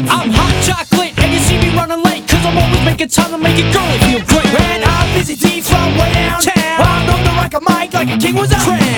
I'm hot chocolate and you see me running late, cause I'm always making time to make a girl feel great. And I'm busy D from way downtown, I'm known to rock a mic like a king was a crown.